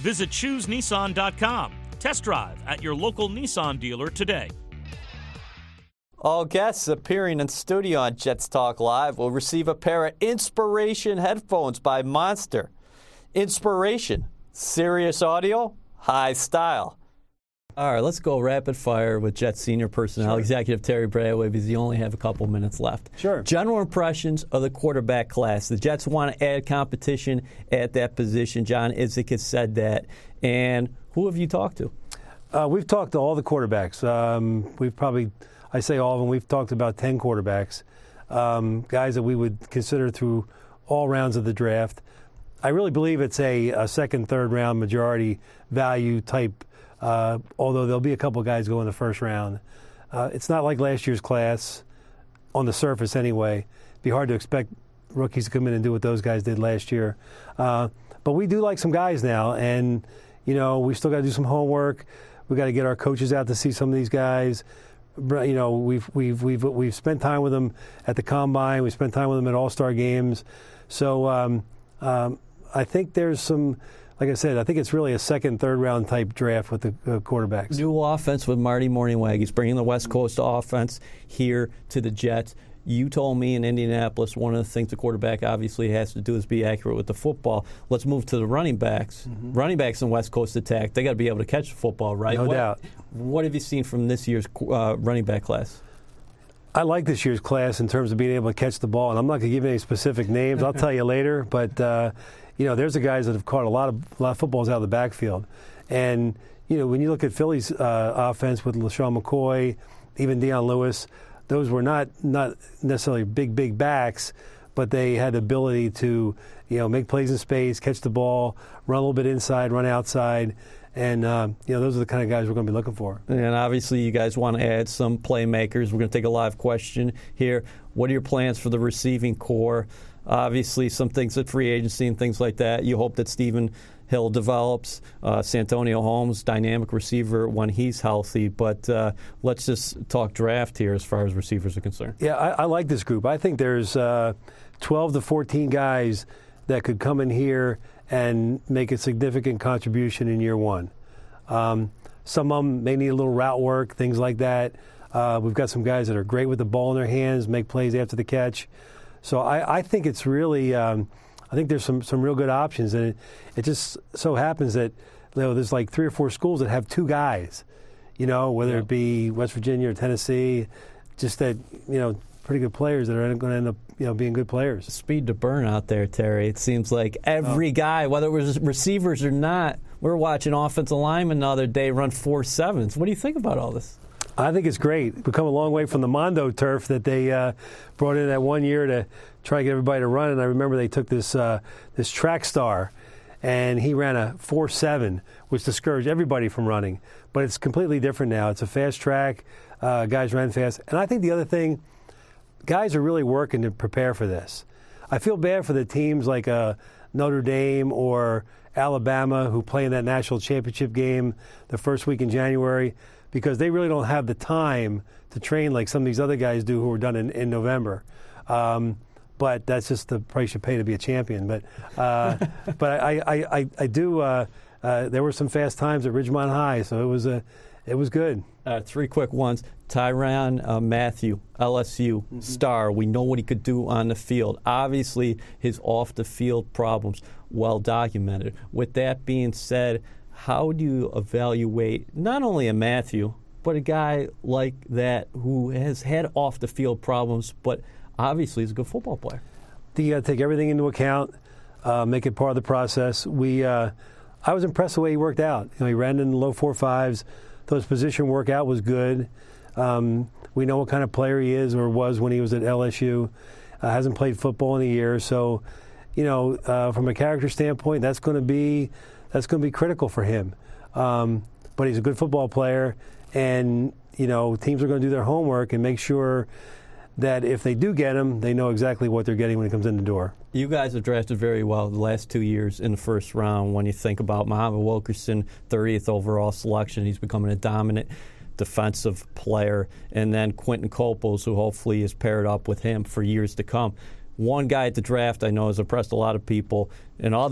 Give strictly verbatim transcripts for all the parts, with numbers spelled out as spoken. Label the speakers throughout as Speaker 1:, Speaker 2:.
Speaker 1: Visit choose nissan dot com. Test drive at your local Nissan dealer today.
Speaker 2: All guests appearing in studio on Jets Talk Live will receive a pair of Inspiration headphones by Monster. Inspiration, serious audio, high style. All right, let's go rapid fire with Jets senior personnel
Speaker 3: Sure.
Speaker 2: executive Terry Bradway, because you only have a couple minutes left.
Speaker 3: Sure.
Speaker 2: General impressions of the quarterback class. The Jets want to add competition at that position. John Idzik has said that. And who have you talked to?
Speaker 3: Uh, we've talked to all the quarterbacks. Um, we've probably, I say all of them, we've talked about ten quarterbacks, um, guys that we would consider through all rounds of the draft. I really believe it's a, a second, third round majority value type, uh, although there'll be a couple guys go in the first round. Uh, it's not like last year's class, on the surface anyway. It'd be hard to expect rookies to come in and do what those guys did last year. Uh, but we do like some guys now, and, you know, we still got to do some homework. We got to get our coaches out to see some of these guys. You know, we've we've we've we've spent time with them at the combine. We spent time with them at All-Star games. So um, um, I think there's some, like I said, I think it's really a second, third round type draft with the uh, quarterbacks.
Speaker 2: New offense with Marty Mornhinweg. He's bringing the West Coast offense here to the Jets. You told me in Indianapolis one of the things the quarterback obviously has to do is be accurate with the football. Let's move to the running backs. Mm-hmm. Running backs in West Coast attack, they got to be able to catch the football, right?
Speaker 3: No
Speaker 2: what,
Speaker 3: doubt.
Speaker 2: What have you seen from this year's uh, running back class?
Speaker 3: I like this year's class in terms of being able to catch the ball, and I'm not going to give any specific names. I'll tell you later. But, uh, you know, there's the guys that have caught a lot of, a lot of footballs out of the backfield. And, you know, when you look at Philly's uh, offense with LaShawn McCoy, even Deion Lewis, those were not, not necessarily big, big backs, but they had the ability to, you know, make plays in space, catch the ball, run a little bit inside, run outside. And, uh, you know, those are the kind of guys we're going to be looking for.
Speaker 2: And obviously you guys want to add some playmakers. We're going to take a live question here. What are your plans for the receiving core? Obviously some things at free agency and things like that. You hope that Stephen Hill develops. Uh, Santonio Holmes, dynamic receiver when he's healthy. But uh, let's just talk draft here as far as receivers are concerned.
Speaker 3: Yeah, I, I like this group. I think there's uh, twelve to fourteen guys that could come in here and make a significant contribution in year one. Um, some of them may need a little route work, things like that. Uh, we've got some guys that are great with the ball in their hands, make plays after the catch. So I, I think it's really um, – I think there's some, some real good options, and it, it just so happens that, you know, there's like three or four schools that have two guys, you know, whether yeah. it be West Virginia or Tennessee, just that, you know, pretty good players that are going to end up, you know, being good players.
Speaker 2: Speed to burn out there, Terry. It seems like every oh. guy, whether it was receivers or not, we're watching offensive linemen the other day run four sevens. What do you think about all this?
Speaker 3: I think it's great. We've come a long way from the Mondo turf that they uh, brought in that one year to try to get everybody to run. And I remember they took this uh, this track star, and he ran a four seven, which discouraged everybody from running. But it's completely different now. It's a fast track. Uh, guys ran fast. And I think the other thing, guys are really working to prepare for this. I feel bad for the teams like uh, Notre Dame or Alabama who play in that national championship game the first week in January, because they really don't have the time to train like some of these other guys do who were done in, in November. Um, but that's just the price you pay to be a champion. But uh, but I, I, I, I do, uh, uh, there were some fast times at Ridgemont High, so it was, a, it was good.
Speaker 2: Uh, three quick ones. Tyrann uh, Mathieu, L S U mm-hmm. star. We know what he could do on the field. Obviously, his off-the-field problems, well documented. With that being said, how do you evaluate not only a Mathieu, but a guy like that who has had off-the-field problems, but obviously is a good football player?
Speaker 3: You got to take everything into account, uh, make it part of the process. We, uh, I was impressed the way he worked out. You know, he ran in the low four fives. Thought his position workout was good. Um, we know what kind of player he is or was when he was at L S U. Uh, hasn't played football in a year, so you know, uh, from a character standpoint, that's going to be. That's going to be critical for him. Um, but he's a good football player, and, you know, teams are going to do their homework and make sure that if they do get him, they know exactly what they're getting when he comes in the door.
Speaker 2: You guys have drafted very well the last two years in the first round. When you think about Muhammad Wilkerson, thirtieth overall selection, he's becoming a dominant defensive player. And then Quentin Coples, who hopefully is paired up with him for years to come. One guy at the draft I know has impressed a lot of people, and other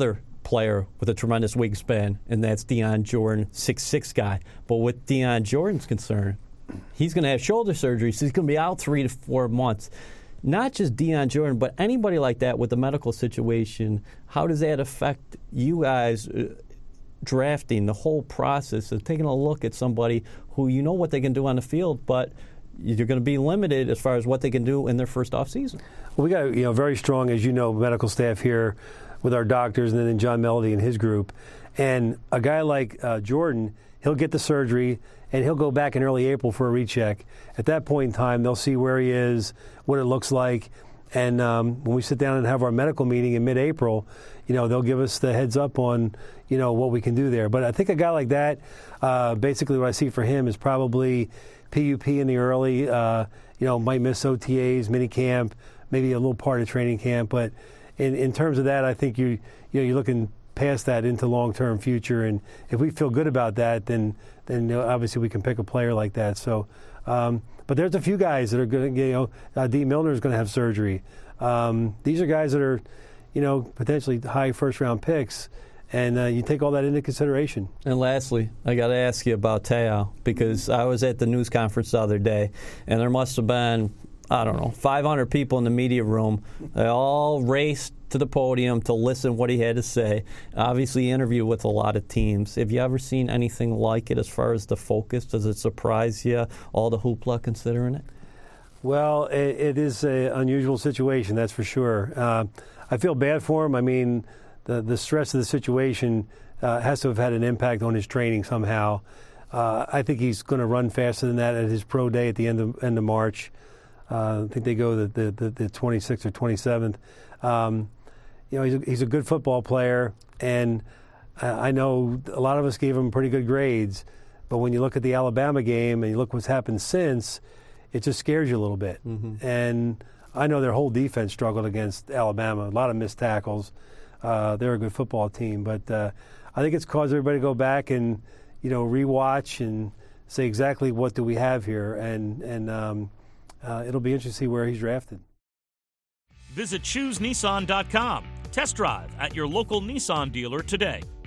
Speaker 2: player with a tremendous wingspan, and that's Deion Jordan, six six guy. But with Deion Jordan's concern, he's going to have shoulder surgery, so he's going to be out three to four months. Not just Deion Jordan, but anybody like that with the medical situation, how does that affect you guys uh, drafting, the whole process of taking a look at somebody who you know what they can do on the field, but you're going to be limited as far as what they can do in their first off season?
Speaker 3: Well, we got you know very strong, as you know, medical staff here with our doctors, and then John Melody and his group. And a guy like uh, Jordan, he'll get the surgery, and he'll go back in early April for a recheck. At that point in time, they'll see where he is, what it looks like, and um, when we sit down and have our medical meeting in mid-April, you know, they'll give us the heads up on, you know, what we can do there. But I think a guy like that, uh, basically what I see for him is probably P U P in the early, uh, you know, might miss O T As, mini camp, maybe a little part of training camp. But in, in terms of that, I think you, you know, you're looking past that into long-term future. And if we feel good about that, then then you know, obviously we can pick a player like that. So, um, but there's a few guys that are going to, you know, uh, Dee Milner is going to have surgery. Um, these are guys that are, you know, potentially high first-round picks. And uh, you take all that into consideration.
Speaker 2: And lastly, I got to ask you about Te'o, because I was at the news conference the other day, and there must have been, I don't know, five hundred people in the media room. They all raced to the podium to listen what he had to say. Obviously, he interviewed with a lot of teams. Have you ever seen anything like it as far as the focus? Does it surprise you, all the hoopla considering it?
Speaker 3: Well, it, it is an unusual situation, that's for sure. Uh, I feel bad for him. I mean, The, the stress of the situation uh, has to have had an impact on his training somehow. Uh, I think he's going to run faster than that at his pro day at the end of, end of March. Uh, I think they go the, the, the, the twenty-sixth or twenty-seventh. Um, you know, he's a, he's a good football player, and I know a lot of us gave him pretty good grades. But when you look at the Alabama game and you look what's happened since, it just scares you a little bit. Mm-hmm. And I know their whole defense struggled against Alabama, a lot of missed tackles. Uh, they're a good football team, but uh, I think it's caused everybody to go back and, you know, rewatch and say exactly what do we have here, and and um, uh, it'll be interesting to see where he's drafted.
Speaker 1: Visit choose nissan dot com. Test drive at your local Nissan dealer today.